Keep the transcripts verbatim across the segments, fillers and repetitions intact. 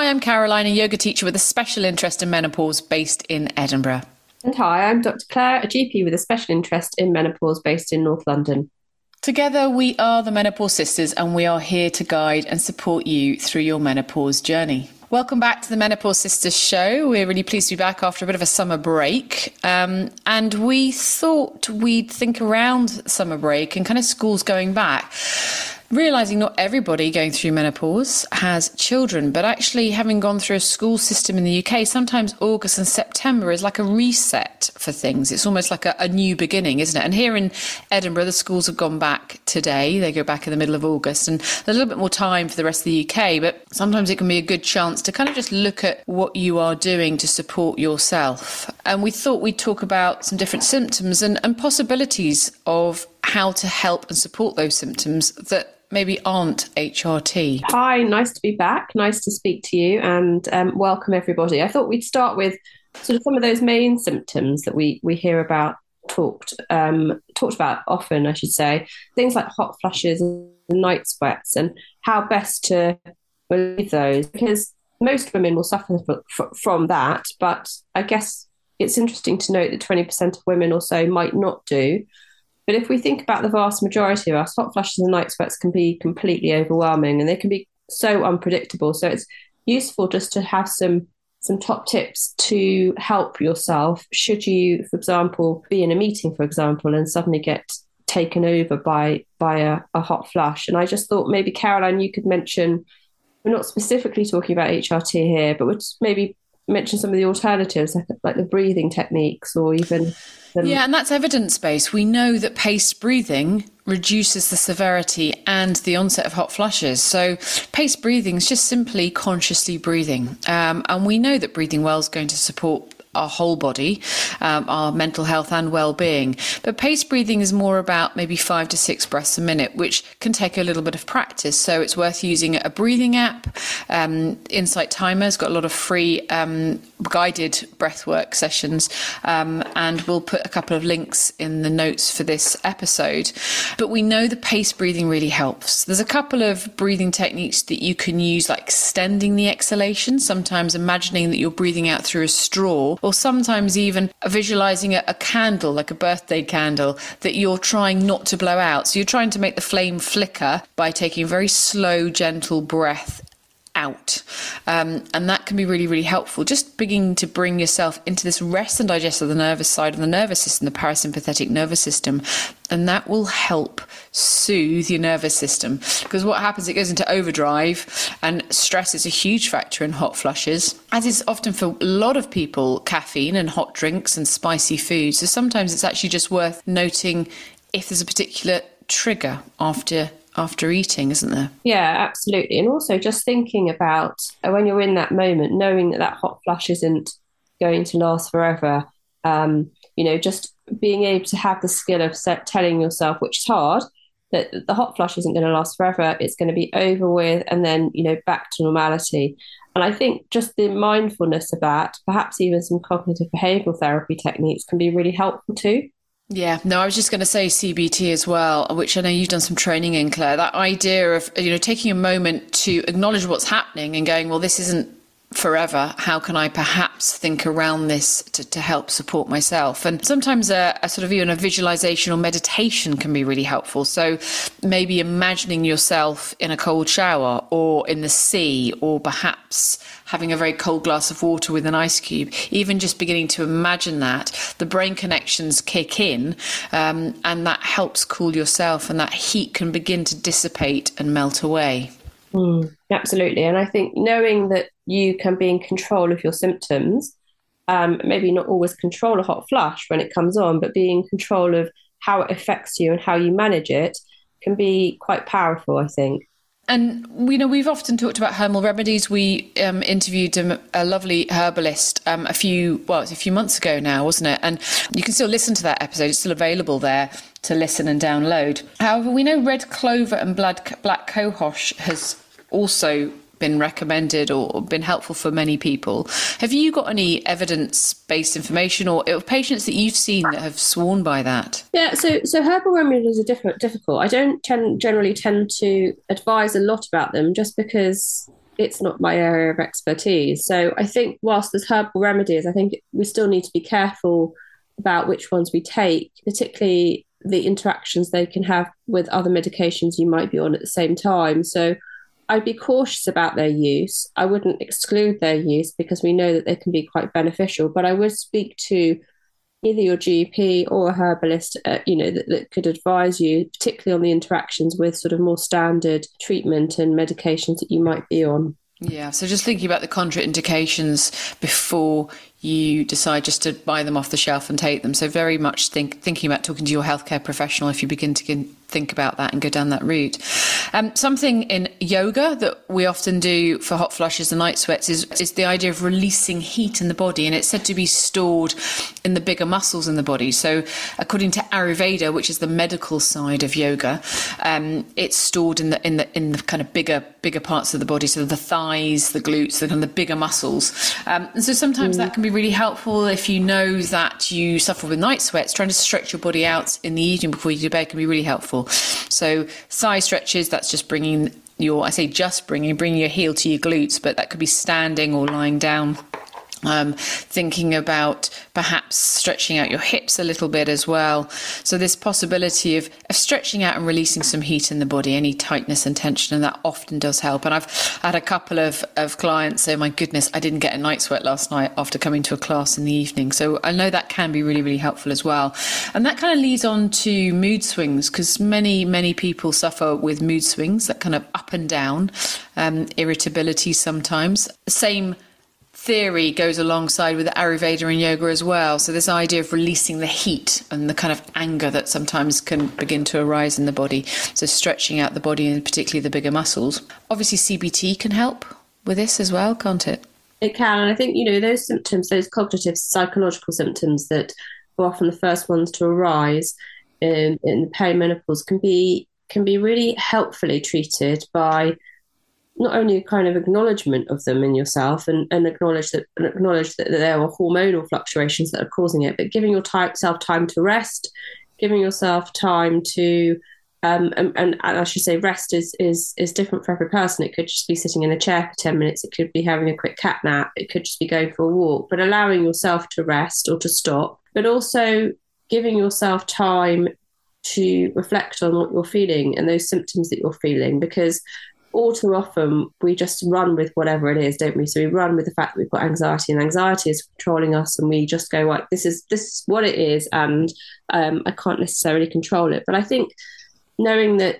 Hi, I'm Caroline, a yoga teacher with a special interest in menopause based in Edinburgh. And hi, I'm Doctor Claire, a G P with a special interest in menopause based in North London. Together, we are the Menopause Sisters, and we are here to guide and support you through your menopause journey. Welcome back to the Menopause Sisters show. We're really pleased to be back after a bit of a summer break. Um, and we thought we'd think around summer break and kind of schools going back, realising not everybody going through menopause has children, but actually having gone through a school system in the U K, sometimes August and September is like a reset for things. It's almost like a, a new beginning, isn't it? And here in Edinburgh, the schools have gone back today. They go back in the middle of August, and there's a little bit more time for the rest of the U K, but sometimes it can be a good chance to kind of just look at what you are doing to support yourself. And we thought we'd talk about some different symptoms and, and possibilities of how to help and support those symptoms that maybe aren't H R T. Hi, nice to be back. Nice to speak to you, and um, welcome everybody. I thought we'd start with sort of some of those main symptoms that we we hear about talked um, talked about often, I should say, things like hot flushes and night sweats, and how best to relieve those, because most women will suffer f- f- from that. But I guess it's interesting to note that twenty percent of women or so might not do. But if we think about the vast majority of us, hot flushes and night sweats can be completely overwhelming, and they can be so unpredictable. So it's useful just to have some some top tips to help yourself should you, for example, be in a meeting, for example, and suddenly get taken over by by a, a hot flush. And I just thought maybe, Caroline, you could mention, we're not specifically talking about H R T here, but we'd maybe mention some of the alternatives, like, like the breathing techniques, or even the... Yeah, and that's evidence-based. We know that paced breathing reduces the severity and the onset of hot flushes. So paced breathing is just simply consciously breathing. Um, and we know that breathing well is going to support our whole body, um, our mental health and well-being. But paced breathing is more about maybe five to six breaths a minute, which can take a little bit of practice. So it's worth using a breathing app. Um, Insight Timer's got a lot of free um, guided breathwork sessions, um, and we'll put a couple of links in the notes for this episode. But we know the paced breathing really helps. There's a couple of breathing techniques that you can use, like extending the exhalation, sometimes imagining that you're breathing out through a straw, or sometimes even visualizing a, a candle, like a birthday candle, that you're trying not to blow out. So you're trying to make the flame flicker by taking a very slow, gentle breath out. Um, and that can be really, really helpful. Just beginning to bring yourself into this rest and digest of the nervous side of the nervous system, the parasympathetic nervous system. And that will help soothe your nervous system. Because what happens, it goes into overdrive, and stress is a huge factor in hot flushes, as is often for a lot of people, caffeine and hot drinks and spicy foods. So sometimes it's actually just worth noting if there's a particular trigger after after eating, isn't there? Yeah, absolutely. And also just thinking about uh, when you're in that moment, knowing that that hot flush isn't going to last forever. Um, you know, just being able to have the skill of set, telling yourself, which is hard, that the hot flush isn't going to last forever. It's going to be over with, and then, you know, back to normality. And I think just the mindfulness of that, perhaps even some cognitive behavioral therapy techniques, can be really helpful too. Yeah, no, I was just going to say C B T as well, which I know you've done some training in, Claire. That idea of, you know, taking a moment to acknowledge what's happening and going, well, this isn't forever. How can I perhaps think around this to, to help support myself? And sometimes a, a sort of even a visualization or meditation can be really helpful. So maybe imagining yourself in a cold shower or in the sea, or perhaps having a very cold glass of water with an ice cube. Even just beginning to imagine that, the brain connections kick in, um, and that helps cool yourself, and that heat can begin to dissipate and melt away. Mm, absolutely. And I think knowing that you can be in control of your symptoms, um, maybe not always control a hot flush when it comes on, but be in control of how it affects you and how you manage it, can be quite powerful, I think. And, you know, we've often talked about herbal remedies. We um, interviewed a, a lovely herbalist um, a few, well, it's a few months ago now, wasn't it? And you can still listen to that episode. It's still available there to listen and download. However, we know red clover and black, black cohosh has also been recommended or been helpful for many people. Have you got any evidence-based information or patients that you've seen that have sworn by that? Yeah, so so herbal remedies are different, difficult. I don't tend, generally tend to advise a lot about them, just because it's not my area of expertise. So I think whilst there's herbal remedies, I think we still need to be careful about which ones we take, particularly the interactions they can have with other medications you might be on at the same time. So I'd be cautious about their use. I wouldn't exclude their use because we know that they can be quite beneficial, but I would speak to either your G P or a herbalist, uh, you know, that, that could advise you, particularly on the interactions with sort of more standard treatment and medications that you might be on. Yeah, so just thinking about the contraindications before you decide just to buy them off the shelf and take them. So very much think, thinking about talking to your healthcare professional if you begin to think about that and go down that route. Um, something in yoga that we often do for hot flushes and night sweats is, is the idea of releasing heat in the body, and it's said to be stored in the bigger muscles in the body. So according to Ayurveda, which is the medical side of yoga, um, it's stored in the in the in the kind of bigger bigger parts of the body, so the thighs, the glutes, the kind of the bigger muscles. Um, and so sometimes mm. that can be really helpful if you know that you suffer with night sweats. Trying to stretch your body out in the evening before you go to bed can be really helpful. So thigh stretches, that's just bringing your, I say just bringing, bringing your heel to your glutes, but that could be standing or lying down. Um, thinking about perhaps stretching out your hips a little bit as well. So this possibility of, of stretching out and releasing some heat in the body, any tightness and tension, and that often does help. And I've had a couple of, of clients say, my goodness, I didn't get a night sweat last night after coming to a class in the evening. So I know that can be really, really helpful as well. And that kind of leads on to mood swings, because many, many people suffer with mood swings, that kind of up and down, um, irritability sometimes. Same theory goes alongside with Ayurveda and yoga as well. So this idea of releasing the heat and the kind of anger that sometimes can begin to arise in the body. So stretching out the body and particularly the bigger muscles. Obviously C B T can help with this as well, can't it? It can. And I think, you know, those symptoms, those cognitive psychological symptoms that are often the first ones to arise in, in the perimenopause can be can be really helpfully treated by not only a kind of acknowledgement of them in yourself and, and acknowledge that and acknowledge that there are hormonal fluctuations that are causing it, but giving yourself time to rest, giving yourself time to um, and, and I should say rest is is is different for every person. It could just be sitting in a chair for ten minutes, it could be having a quick cat nap, it could just be going for a walk, but allowing yourself to rest or to stop, but also giving yourself time to reflect on what you're feeling and those symptoms that you're feeling, because all too often we just run with whatever it is, don't we? So we run with the fact that we've got anxiety, and anxiety is controlling us, and we just go like, this is this is what it is, and um, I can't necessarily control it. But I think knowing that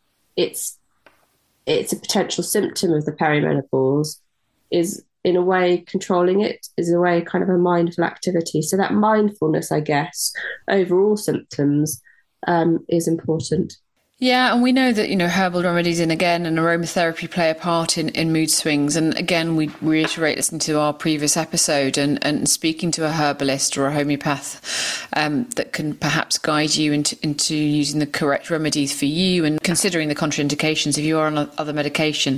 it's it's a potential symptom of the perimenopause is in a way controlling it, is in a way kind of a mindful activity. So that mindfulness, I guess, over all symptoms um, is important. Yeah, and we know that, you know, herbal remedies and again, and aromatherapy play a part in, in mood swings. And again, we reiterate listening to our previous episode and, and speaking to a herbalist or a homeopath um, that can perhaps guide you into, into using the correct remedies for you and considering the contraindications if you are on other medication.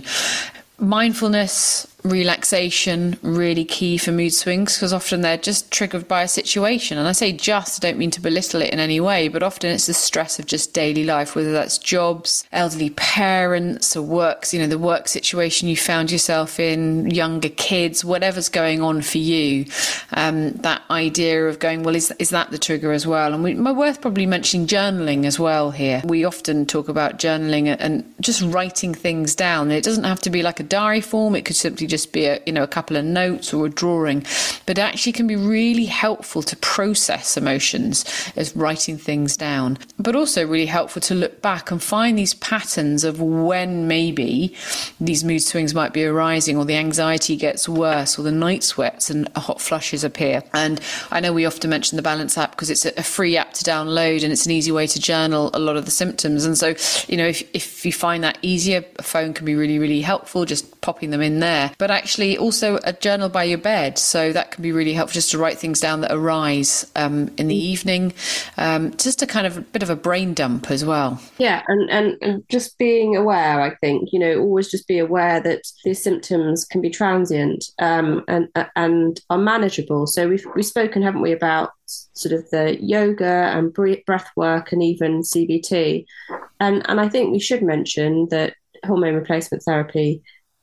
Mindfulness, relaxation, really key for mood swings, because often they're just triggered by a situation. And I say just, I don't mean to belittle it in any way, but often it's the stress of just daily life, whether that's jobs, elderly parents, or works, you know, the work situation you found yourself in, younger kids, whatever's going on for you. Um, that idea of going, well, is, is that the trigger as well? And we, my worth probably mentioning journaling as well here. We often talk about journaling and just writing things down. It doesn't have to be like a diary form. It could simply just be a, you know, a couple of notes or a drawing, but it actually can be really helpful to process emotions as writing things down, but also really helpful to look back and find these patterns of when maybe these mood swings might be arising, or the anxiety gets worse, or the night sweats and hot flushes appear. And I know we often mention the Balance app because it's a free app to download and it's an easy way to journal a lot of the symptoms. And so, you know, if, if you find that easier, a phone can be really, really helpful, just popping them in there. But actually also a journal by your bed, so that can be really helpful, just to write things down that arise um, in the evening, um, just a kind of a bit of a brain dump as well. Yeah, and, and, and just being aware, I think, you know, always just be aware that these symptoms can be transient um, and and are manageable. So we've we've spoken, haven't we, about sort of the yoga and breath work and even C B T. And, and I think we should mention that hormone replacement therapy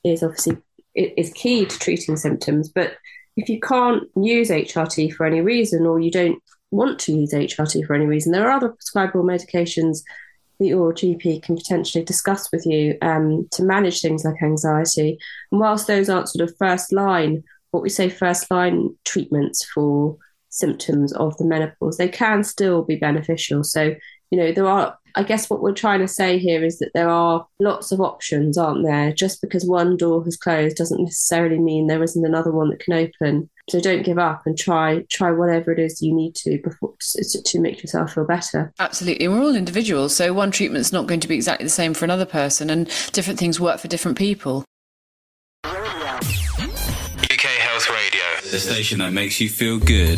is obviously is key to treating symptoms. But if you can't use H R T for any reason, or you don't want to use H R T for any reason, there are other prescribable medications that your G P can potentially discuss with you um, to manage things like anxiety. And whilst those aren't sort of first line, what we say first line treatments for symptoms of the menopause, they can still be beneficial. So, you know, there are, I guess what we're trying to say here is that there are lots of options, aren't there? Just because one door has closed doesn't necessarily mean there isn't another one that can open. So don't give up and try try whatever it is you need to before to, to make yourself feel better. Absolutely. We're all individuals, so one treatment's not going to be exactly the same for another person, and different things work for different people. U K Health Radio, the station that makes you feel good.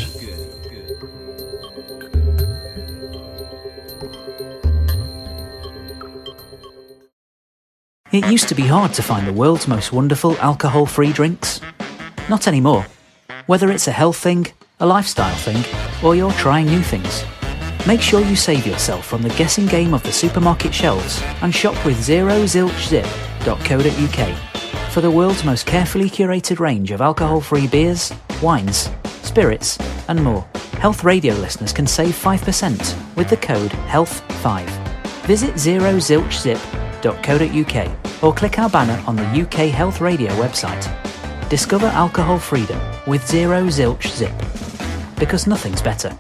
It used to be hard to find the world's most wonderful alcohol-free drinks. Not anymore. Whether it's a health thing, a lifestyle thing, or you're trying new things, make sure you save yourself from the guessing game of the supermarket shelves and shop with zero zilch zip dot co dot uk for the world's most carefully curated range of alcohol-free beers, wines, spirits, and more. Health Radio listeners can save five percent with the code health five. Visit zero zilch zip dot co dot uk or click our banner on the U K Health Radio website. Discover alcohol freedom with Zero Zilch Zip, because nothing's better.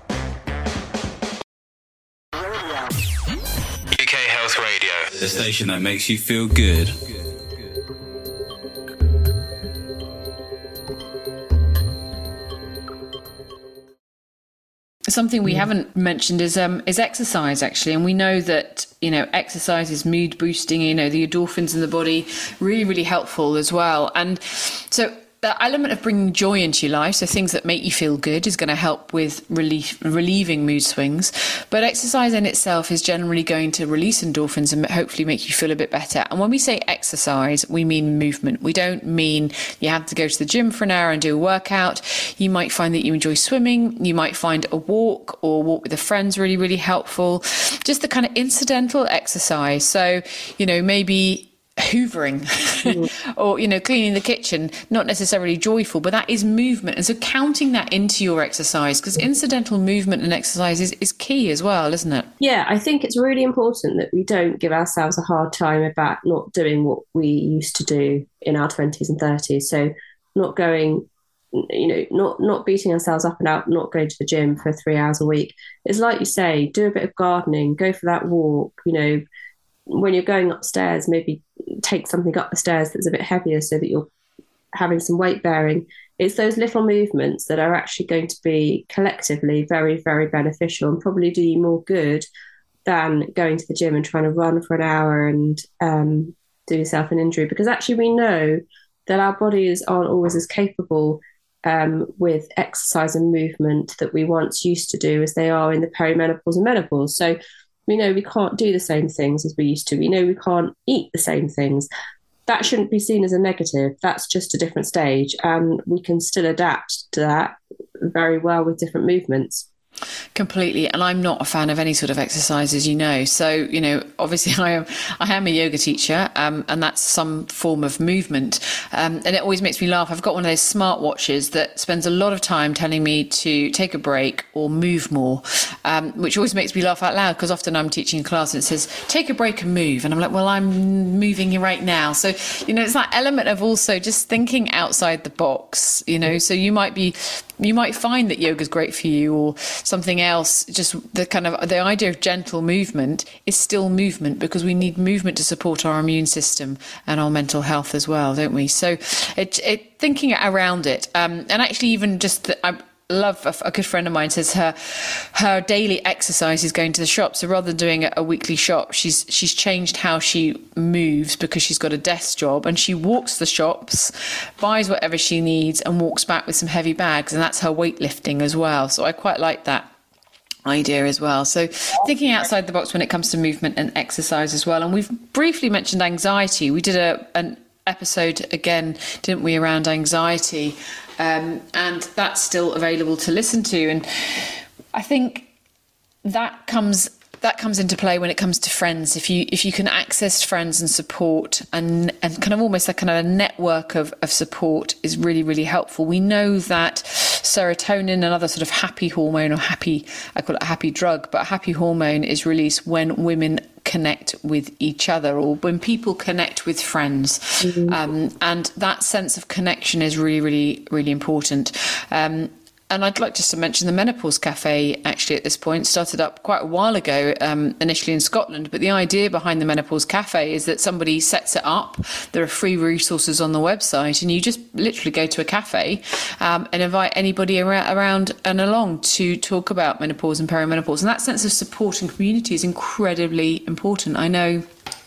U K Health Radio, the station that makes you feel good. Something we haven't mentioned is um is exercise, actually, and we know that, you know, exercise is mood boosting. You know, the endorphins in the body really really helpful as well, and so the element of bringing joy into your life, so things that make you feel good, is going to help with relief, relieving mood swings. But exercise in itself is generally going to release endorphins and hopefully make you feel a bit better. And when we say exercise, we mean movement. We don't mean you have to go to the gym for an hour and do a workout. You might find that you enjoy swimming. You might find a walk or walk with a friend's really, really helpful. Just the kind of incidental exercise. So, you know, maybe hoovering mm. or, you know, cleaning the kitchen, not necessarily joyful, but that is movement. And so counting that into your exercise, because incidental movement and exercise is, is key as well, isn't it? Yeah, I think it's really important that we don't give ourselves a hard time about not doing what we used to do in our twenties and thirties. So not going, you know, not not beating ourselves up and out, not going to the gym for three hours a week. It's like you say, do a bit of gardening, go for that walk, you know, when you're going upstairs, maybe take something up the stairs that's a bit heavier so that you're having some weight bearing. It's those little movements that are actually going to be collectively very, very beneficial and probably do you more good than going to the gym and trying to run for an hour and um, do yourself an injury. Because actually we know that our bodies aren't always as capable um, with exercise and movement that we once used to do as they are in the perimenopause and menopause. So we know we can't do the same things as we used to. We know we can't eat the same things. That shouldn't be seen as a negative. That's just a different stage. And we can still adapt to that very well with different movements. Completely. And I'm not a fan of any sort of exercise, as you know. So, you know, obviously I am I am a yoga teacher, um, and that's some form of movement. Um, and it always makes me laugh. I've got one of those smart watches that spends a lot of time telling me to take a break or move more, um, which always makes me laugh out loud, because often I'm teaching a class and it says, take a break and move. And I'm like, well, I'm moving right now. So, you know, it's that element of also just thinking outside the box, you know, so you might be you might find that yoga is great for you or something else. Just the kind of the idea of gentle movement is still movement, because we need movement to support our immune system and our mental health as well, don't we? So it, it thinking around it, um, and actually even just the, I love a, a good friend of mine says her her daily exercise is going to the shop. So rather than doing a, a weekly shop, she's she's changed how she moves, because she's got a desk job and she walks the shops, buys whatever she needs and walks back with some heavy bags, and that's her weightlifting as well. So I quite like that idea as well. So thinking outside the box when it comes to movement and exercise as well. And we've briefly mentioned anxiety. We did a an episode again, didn't we, around anxiety, um, and that's still available to listen to. And I think that comes that comes into play when it comes to friends. If you if you can access friends and support and and kind of almost like kind of a network of, of support is really, really helpful. We know that serotonin, another sort of happy hormone or happy, I call it a happy drug, but a happy hormone is released when women connect with each other or when people connect with friends. Mm-hmm. Um, and that sense of connection is really, really, really important. Um, And I'd like just to mention the Menopause Cafe, actually, at this point, started up quite a while ago, um, initially in Scotland. But the idea behind the Menopause Cafe is that somebody sets it up. There are free resources on the website, and you just literally go to a cafe um, and invite anybody around, around and along to talk about menopause and perimenopause. And that sense of support and community is incredibly important. I know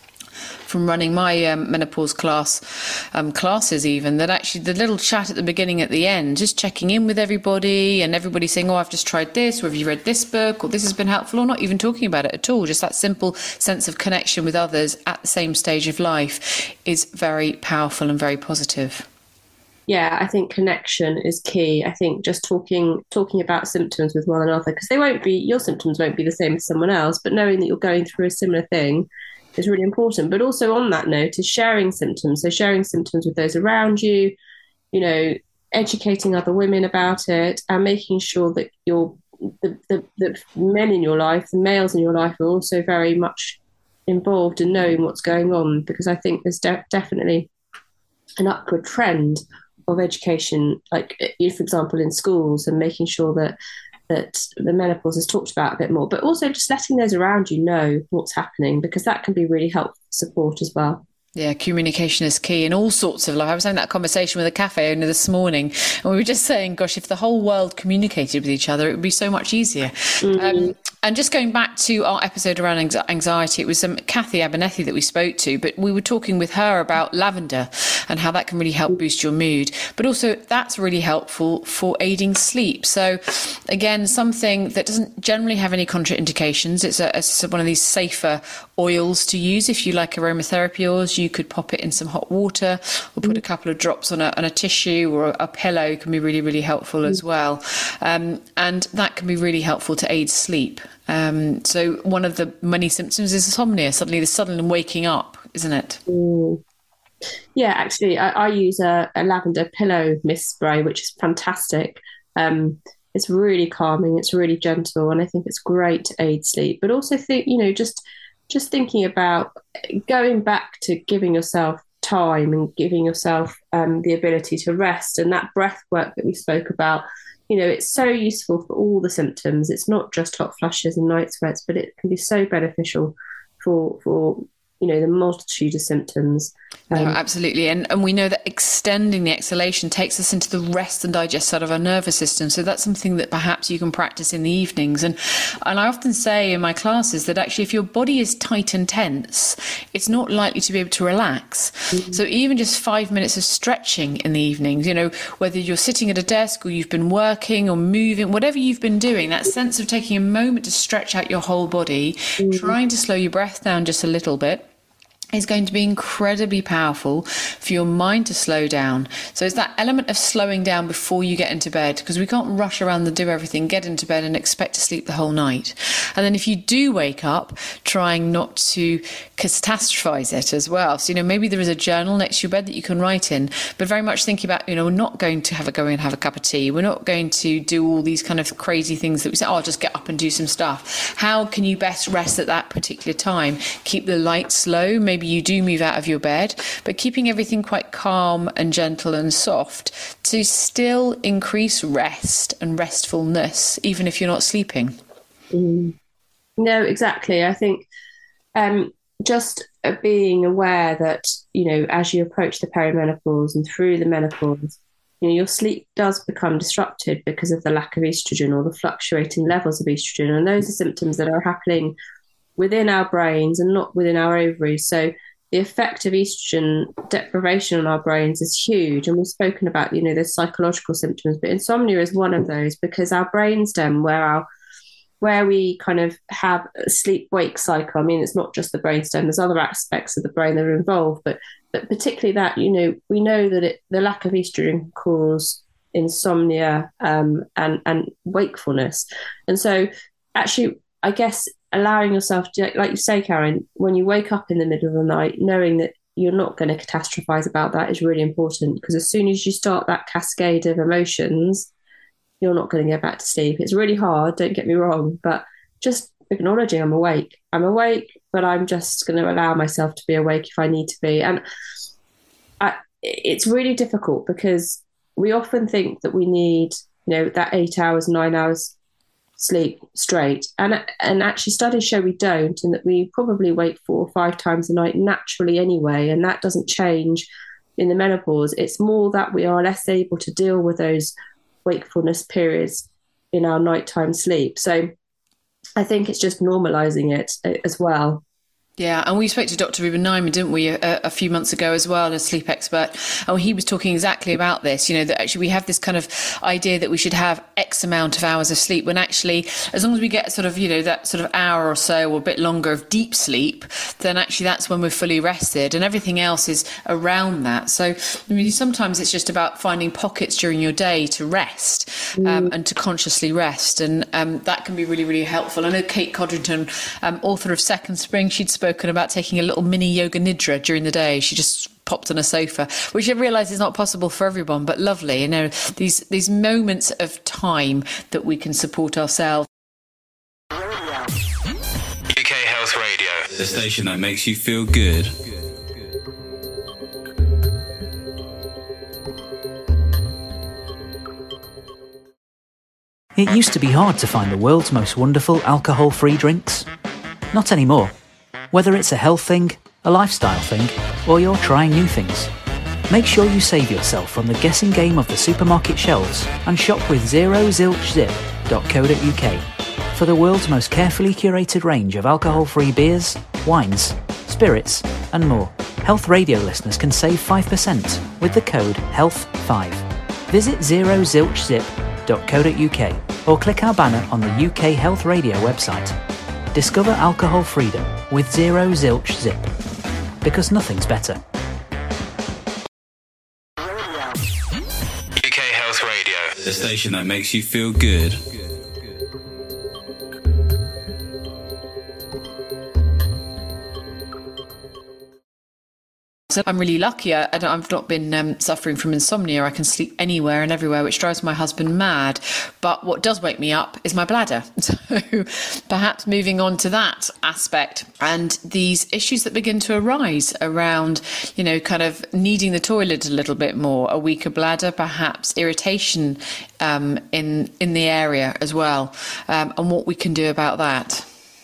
from running my um, menopause class um, classes even, that actually the little chat at the beginning, at the end, just checking in with everybody and everybody saying, oh, I've just tried this, or have you read this book, or this has been helpful, or not even talking about it at all. Just that simple sense of connection with others at the same stage of life is very powerful and very positive. Yeah, I think connection is key. I think just talking talking about symptoms with one another, because they won't be, your symptoms won't be the same as someone else, but knowing that you're going through a similar thing is really important. But also on that note is sharing symptoms. So sharing symptoms with those around you, you know, educating other women about it, and making sure that your the, the, the men in your life, the males in your life, are also very much involved in knowing what's going on, because I think there's de- definitely an upward trend of education, like, for example, in schools, and making sure that that the menopause is talked about a bit more, but also just letting those around you know what's happening, because that can be really helpful support as well. Yeah, communication is key in all sorts of life. I was having that conversation with a cafe owner this morning, and we were just saying, gosh, if the whole world communicated with each other, it would be so much easier. Mm-hmm. Um, and just going back to our episode around anxiety, it was um, Kathy Abernethy that we spoke to, but we were talking with her about lavender and how that can really help boost your mood. But also that's really helpful for aiding sleep. So again, something that doesn't generally have any contraindications. It's, a, it's one of these safer oils to use. If you like aromatherapy oils, you could pop it in some hot water or put a couple of drops on a, on a tissue or a, a pillow. Can be really, really helpful as well. Um, and that can be really helpful to aid sleep. Um, so one of the many symptoms is insomnia, suddenly the sudden waking up, isn't it? Mm. Yeah, actually, I, I use a, a lavender pillow mist spray, which is fantastic. Um, it's really calming, it's really gentle, and I think it's great to aid sleep. But also think, you know, just just thinking about going back to giving yourself time and giving yourself um, the ability to rest, and that breath work that we spoke about. You know, it's so useful for all the symptoms. It's not just hot flushes and night sweats, but it can be so beneficial for for you know the multitude of symptoms. Um, no, absolutely. And and we know that extending the exhalation takes us into the rest and digest side of our nervous system. So that's something that perhaps you can practice in the evenings. And and I often say in my classes that actually if your body is tight and tense, it's not likely to be able to relax. Mm-hmm. So even just five minutes of stretching in the evenings, you know, whether you're sitting at a desk or you've been working or moving, whatever you've been doing, that sense of taking a moment to stretch out your whole body, mm-hmm. trying to slow your breath down just a little bit, is going to be incredibly powerful for your mind to slow down. So it's that element of slowing down before you get into bed, because we can't rush around and do everything, get into bed and expect to sleep the whole night. And then if you do wake up, trying not to catastrophize it as well. So, you know, maybe there is a journal next to your bed that you can write in, but very much thinking about, you know, we're not going to have a go and have a cup of tea. We're not going to do all these kind of crazy things that we say, oh, I'll just get up and do some stuff. How can you best rest at that particular time? Keep the lights low. Maybe Maybe you do move out of your bed, but keeping everything quite calm and gentle and soft to still increase rest and restfulness, even if you're not sleeping. Mm. No, exactly. I think um, just uh, being aware that, you know, as you approach the perimenopause and through the menopause, you know, your sleep does become disrupted because of the lack of estrogen or the fluctuating levels of estrogen. And those are symptoms that are happening within our brains and not within our ovaries. So the effect of estrogen deprivation on our brains is huge. And we've spoken about, you know, the psychological symptoms, but insomnia is one of those, because our brainstem, where our where we kind of have a sleep-wake cycle. I mean, it's not just the brainstem, there's other aspects of the brain that are involved, but but particularly that, you know, we know that it, the lack of estrogen can cause insomnia um, and, and wakefulness. And so actually, I guess allowing yourself to, like you say, Karen, when you wake up in the middle of the night, knowing that you're not going to catastrophize about that is really important, because as soon as you start that cascade of emotions, you're not going to get back to sleep. It's really hard, don't get me wrong, but just acknowledging I'm awake. I'm awake, but I'm just going to allow myself to be awake if I need to be. And I, it's really difficult because we often think that we need, you know, that eight hours, nine hours sleep straight. And and actually studies show we don't, and that we probably wake four or five times a night naturally anyway, and that doesn't change in the menopause. It's more that we are less able to deal with those wakefulness periods in our nighttime sleep. So I think it's just normalising it as well. Yeah, and we spoke to Doctor Ruben Nyman, didn't we, a, a few months ago as well, a sleep expert. And he was talking exactly about this, you know, that actually we have this kind of idea that we should have X amount of hours of sleep, when actually, as long as we get sort of, you know, that sort of hour or so or a bit longer of deep sleep, then actually that's when we're fully rested, and everything else is around that. So, I mean, sometimes it's just about finding pockets during your day to rest um, mm. and to consciously rest. And um, that can be really, really helpful. I know Kate Codrington, um, author of Second Spring, she'd spoken about taking a little mini yoga nidra during the day. She just popped on a sofa, which I realise is not possible for everyone, but lovely. You know, these these moments of time that we can support ourselves. U K Health Radio, the station that makes you feel good. It used to be hard to find the world's most wonderful alcohol-free drinks. Not anymore. Whether it's a health thing, a lifestyle thing, or you're trying new things, make sure you save yourself from the guessing game of the supermarket shelves and shop with zero zilch zip dot co dot uk for the world's most carefully curated range of alcohol-free beers, wines, spirits, and more. Health Radio listeners can save five percent with the code health five. Visit zero zilch zip dot co dot uk or click our banner on the U K Health Radio website. Discover alcohol freedom with Zero Zilch Zip, because nothing's better. U K Health Radio, the station that makes you feel good. So I'm really lucky. I, I've not been um, suffering from insomnia. I can sleep anywhere and everywhere, which drives my husband mad. But what does wake me up is my bladder. So perhaps moving on to that aspect and these issues that begin to arise around, you know, kind of needing the toilet a little bit more, a weaker bladder, perhaps irritation um, in, in the area as well, um, and what we can do about that.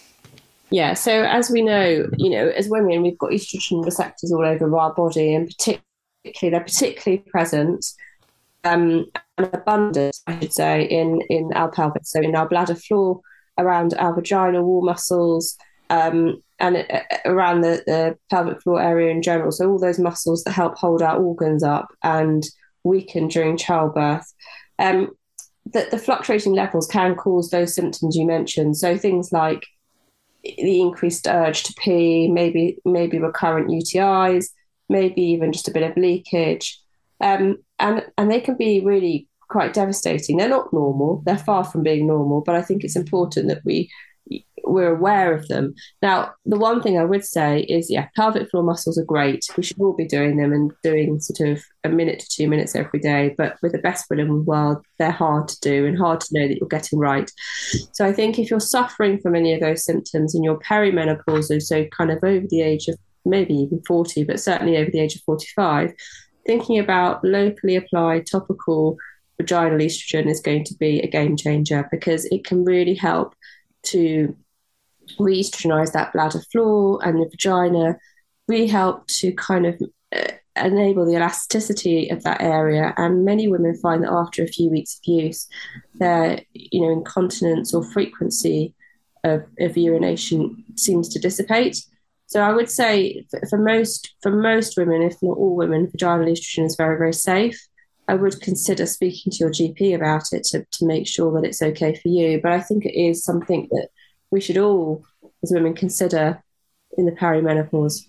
Yeah, so as we know, you know, as women, we've got estrogen receptors all over our body, and particularly they're particularly present um, and abundant, I should say, in, in our pelvis, so in our bladder floor, around our vaginal wall muscles, um, and uh, around the, the pelvic floor area in general. So all those muscles that help hold our organs up and weaken during childbirth. Um, the, the fluctuating levels can cause those symptoms you mentioned. So things like the increased urge to pee, maybe maybe recurrent U T Is, maybe even just a bit of leakage. Um, and, and they can be really quite devastating. They're not normal. They're far from being normal, but I think it's important that we, we're aware of them. Now, the one thing I would say is, yeah, pelvic floor muscles are great. We should all be doing them and doing sort of a minute to two minutes every day. But with the best will in the world, they're hard to do and hard to know that you're getting right. So I think if you're suffering from any of those symptoms and you're perimenopausal, so kind of over the age of maybe even forty, but certainly over the age of forty-five, thinking about locally applied topical vaginal estrogen is going to be a game changer, because it can really help to re-estrogenize that bladder floor and the vagina, really help to kind of uh, enable the elasticity of that area. And many women find that after a few weeks of use, their, you know, incontinence or frequency of, of urination seems to dissipate. So I would say for, for most for most women, if not all women, vaginal estrogen is very, very safe. I would consider speaking to your G P about it to, to make sure that it's okay for you. But I think it is something that we should all, as women, consider in the perimenopause.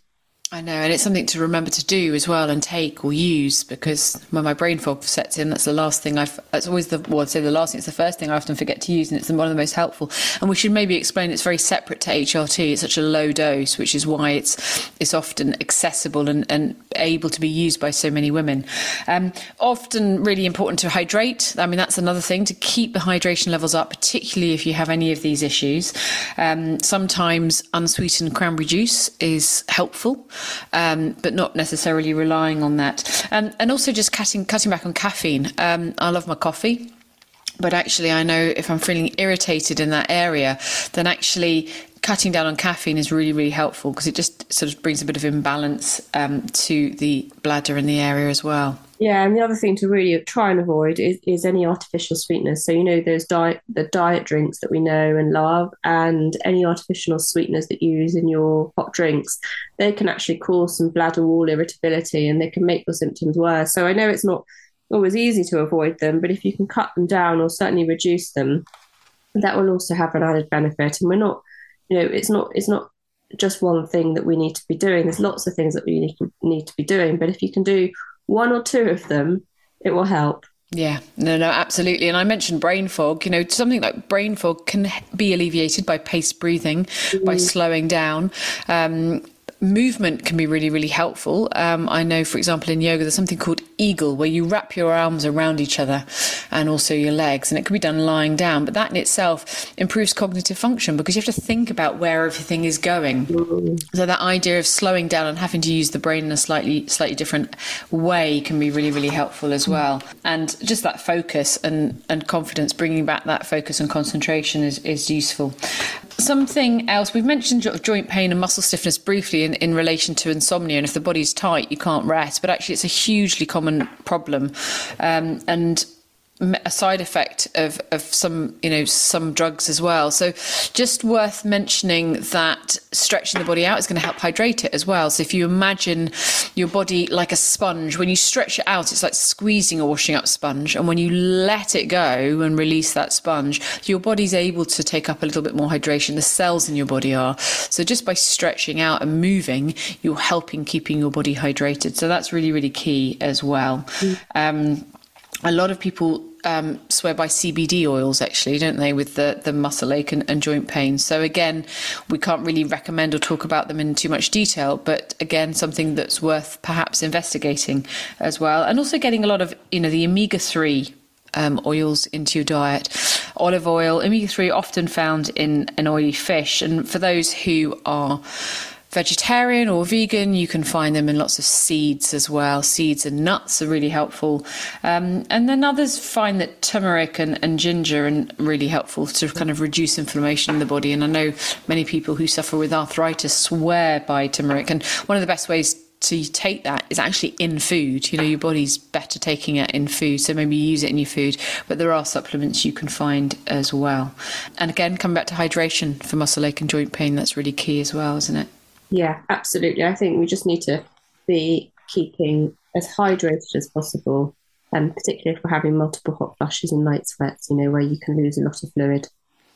I know, and it's something to remember to do as well and take or use, because when my brain fog sets in, that's the last thing I've, that's always the, well, I'd say the last thing, it's the first thing I often forget to use, and it's one of the most helpful. And we should maybe explain it's very separate to H R T. It's such a low dose, which is why it's it's often accessible and, and able to be used by so many women. Um, often really important to hydrate. I mean, that's another thing, to keep the hydration levels up, particularly if you have any of these issues. Um, sometimes unsweetened cranberry juice is helpful. Um, but not necessarily relying on that. Um, and also just cutting cutting back on caffeine. Um, I love my coffee, but actually I know if I'm feeling irritated in that area, then actually cutting down on caffeine is really, really helpful, because it just sort of brings a bit of imbalance um, to the bladder in the area as well. Yeah, and the other thing to really try and avoid is, is any artificial sweeteners. So, you know, those diet the diet drinks that we know and love, and any artificial sweeteners that you use in your hot drinks, they can actually cause some bladder wall irritability, and they can make your symptoms worse. So I know it's not always easy to avoid them, but if you can cut them down or certainly reduce them, that will also have an added benefit. And we're not, you know, it's not it's not just one thing that we need to be doing. There's lots of things that we need to, need to be doing, but if you can do one or two of them, it will help. Yeah, no, no, absolutely. And I mentioned brain fog. You know, something like brain fog can be alleviated by paced breathing, mm-hmm. by slowing down. Um, movement can be really, really helpful. Um, I know, for example, in yoga, there's something called eagle, where you wrap your arms around each other and also your legs, and it can be done lying down. But that in itself improves cognitive function, because you have to think about where everything is going. Mm. So that idea of slowing down and having to use the brain in a slightly, slightly different way can be really, really helpful as well. And just that focus and, and confidence, bringing back that focus and concentration is, is useful. Something else, we've mentioned joint pain and muscle stiffness briefly in, in relation to insomnia, and if the body's tight, you can't rest. But actually, it's a hugely common problem, um, and a side effect of, of some, you know, some drugs as well. So just worth mentioning that stretching the body out is going to help hydrate it as well. So if you imagine your body like a sponge, when you stretch it out, it's like squeezing a washing up sponge. And when you let it go and release that sponge, your body's able to take up a little bit more hydration. The cells in your body are. So just by stretching out and moving, you're helping keeping your body hydrated. So that's really, really key as well. Mm. Um, A lot of people um, swear by C B D oils, actually, don't they, with the, the muscle ache and, and joint pain. So again, we can't really recommend or talk about them in too much detail, but again, something that's worth perhaps investigating as well. And also getting a lot of, you know, the omega three um, oils into your diet. Olive oil, omega three often found in an oily fish. And for those who are vegetarian or vegan, you can find them in lots of seeds as well. Seeds and nuts are really helpful. Um, and then others find that turmeric and, and ginger are really helpful to kind of reduce inflammation in the body. And I know many people who suffer with arthritis swear by turmeric. And one of the best ways to take that is actually in food. You know, your body's better taking it in food, so maybe use it in your food. But there are supplements you can find as well. And again, coming back to hydration for muscle ache and joint pain, that's really key as well, isn't it? Yeah, absolutely. I think we just need to be keeping as hydrated as possible, and um, particularly if we're having multiple hot flushes and night sweats, you know, where you can lose a lot of fluid.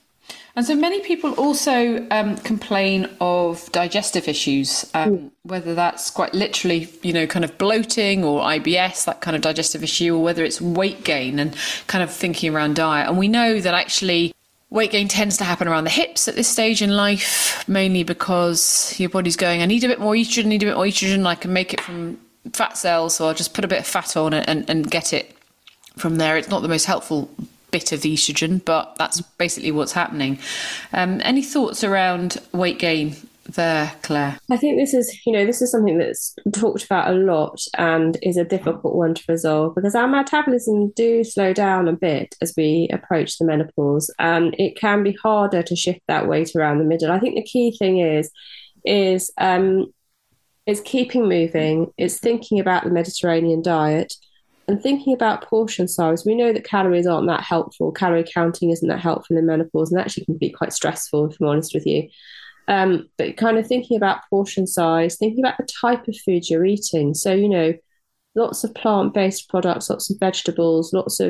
And so many people also um, complain of digestive issues, um, mm. whether that's quite literally, you know, kind of bloating or I B S, that kind of digestive issue, or whether it's weight gain and kind of thinking around diet. And we know that actually weight gain tends to happen around the hips at this stage in life, mainly because your body's going, I need a bit more estrogen, I need a bit more estrogen, I can make it from fat cells, so I'll just put a bit of fat on it and, and get it from there. It's not the most helpful bit of the estrogen, but that's basically what's happening. Um, any thoughts around weight gain there, Claire? I think this is, you know, this is something that's talked about a lot and is a difficult one to resolve, because our metabolism do slow down a bit as we approach the menopause, and it can be harder to shift that weight around the middle. I think the key thing is, is, um, is keeping moving, is thinking about the Mediterranean diet and thinking about portion size. We know that calories aren't that helpful. Calorie counting isn't that helpful in menopause, and actually can be quite stressful, if I'm honest with you. Um, but kind of thinking about portion size, thinking about the type of food you're eating. So, you know, lots of plant-based products, lots of vegetables, lots of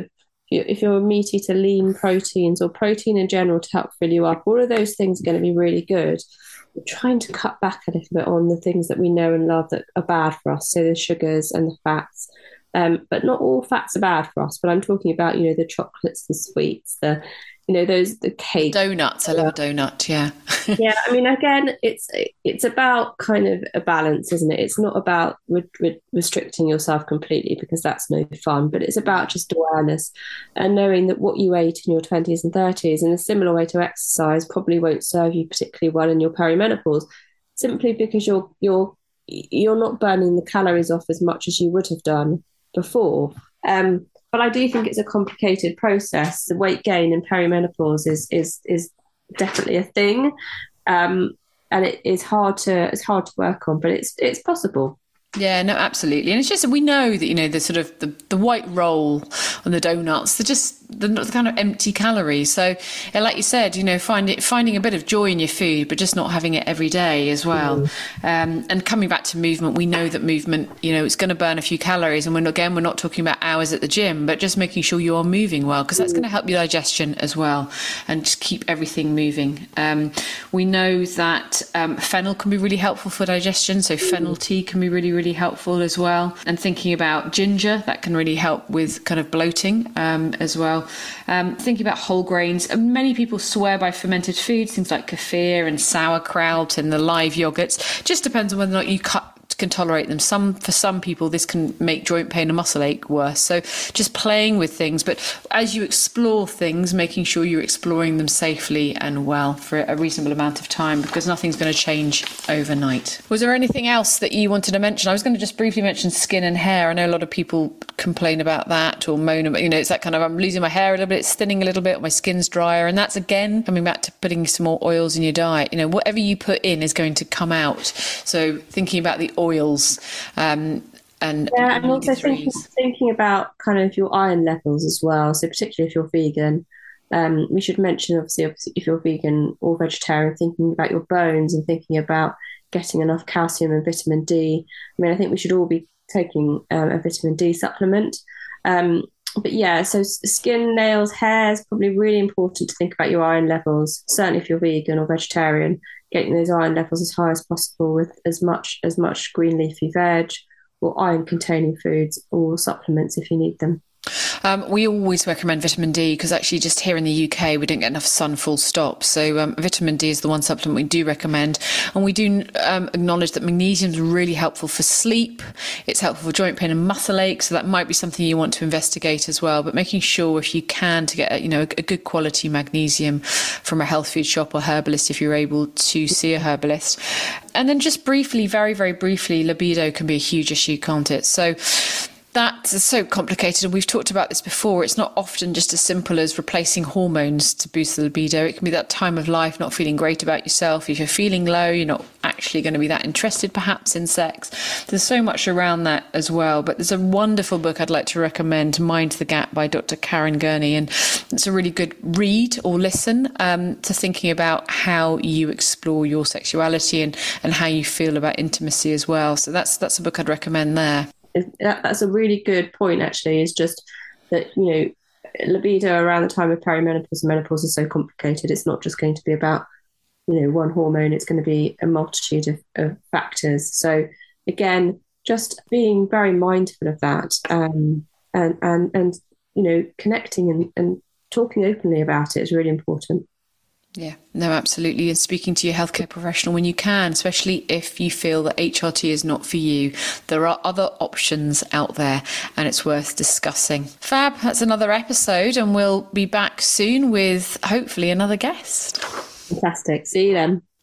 if, you, if you're a meat eater, lean proteins or protein in general to help fill you up. All of those things are going to be really good. We're trying to cut back a little bit on the things that we know and love that are bad for us, so the sugars and the fats. Um, but not all fats are bad for us. But I'm talking about, you know, the chocolates, the sweets, the, you know, those, the cake. Donuts. I love a donut. Yeah. Yeah. I mean, again, it's it's about kind of a balance, isn't it? It's not about re- re- restricting yourself completely, because that's no fun, but it's about just awareness and knowing that what you ate in your twenties and thirties in a similar way to exercise probably won't serve you particularly well in your perimenopause, simply because you're you're you're not burning the calories off as much as you would have done before. Um, but I do think it's a complicated process. The weight gain in perimenopause is is is definitely a thing, um, and it is hard to it's hard to work on, but it's it's possible. Yeah, no, absolutely. And it's just, we know that, you know, the sort of the, the white roll and the donuts, they're just, they're not the kind of empty calories. So, yeah, like you said, you know, find it, finding a bit of joy in your food, but just not having it every day as well. Mm. Um, and coming back to movement, we know that movement, you know, it's going to burn a few calories. And when, again, we're not talking about hours at the gym, but just making sure you are moving well, because that's mm. going to help your digestion as well and just keep everything moving. Um, we know that um, fennel can be really helpful for digestion. So fennel tea can be really, really helpful as well. And thinking about ginger, that can really help with kind of bloating um, as well. Um, thinking about whole grains, many people swear by fermented foods, things like kefir and sauerkraut and the live yogurts. Just depends on whether or not you cut can tolerate them. Some for some people this can make joint pain and muscle ache worse. So just playing with things, but as you explore things, making sure you're exploring them safely and well for a reasonable amount of time, because nothing's going to change overnight. Was there anything else that you wanted to mention? I was going to just briefly mention skin and hair. I know a lot of people complain about that or moan about, you know, it's that kind of, I'm losing my hair a little bit, it's thinning a little bit, my skin's drier. And that's, again, coming back to putting some more oils in your diet. You know, whatever you put in is going to come out. So thinking about the oils um, and yeah, and also thinking, thinking about kind of your iron levels as well. So particularly if you're vegan, um, we should mention obviously if you're vegan or vegetarian, thinking about your bones and thinking about getting enough calcium and vitamin D. I mean, I think we should all be taking um, a vitamin D supplement. Um, but yeah, so skin, nails, hair is probably really important to think about your iron levels. Certainly if you're vegan or vegetarian, getting those iron levels as high as possible with as much as much green leafy veg or iron containing foods or supplements if you need them. Um, we always recommend vitamin D because actually just here in the U K we don't get enough sun, full stop. So um, vitamin D is the one supplement we do recommend. And we do um, acknowledge that magnesium is really helpful for sleep. It's helpful for joint pain and muscle ache. So that might be something you want to investigate as well. But making sure if you can to get a, you know, a, a good quality magnesium from a health food shop or herbalist if you're able to see a herbalist. And then just briefly, very, very briefly, libido can be a huge issue, can't it? So that's so complicated, and we've talked about this before. It's not often just as simple as replacing hormones to boost the libido. It can be that time of life, not feeling great about yourself. If you're feeling low, you're not actually going to be that interested perhaps in sex. There's so much around that as well. But there's a wonderful book I'd like to recommend, Mind the Gap by Doctor Karen Gurney, and it's a really good read or listen um, to thinking about how you explore your sexuality and, and how you feel about intimacy as well. So that's that's a book I'd recommend there. That's a really good point, actually, is just that, you know, libido around the time of perimenopause and menopause is so complicated. It's not just going to be about, you know, one hormone. It's going to be a multitude of, of factors. So, again, just being very mindful of that um, and, and, and, you know, connecting and, and talking openly about it is really important. Yeah, no, absolutely. And speaking to your healthcare professional when you can, especially if you feel that H R T is not for you. There are other options out there and it's worth discussing. Fab, that's another episode and we'll be back soon with hopefully another guest. Fantastic. See you then.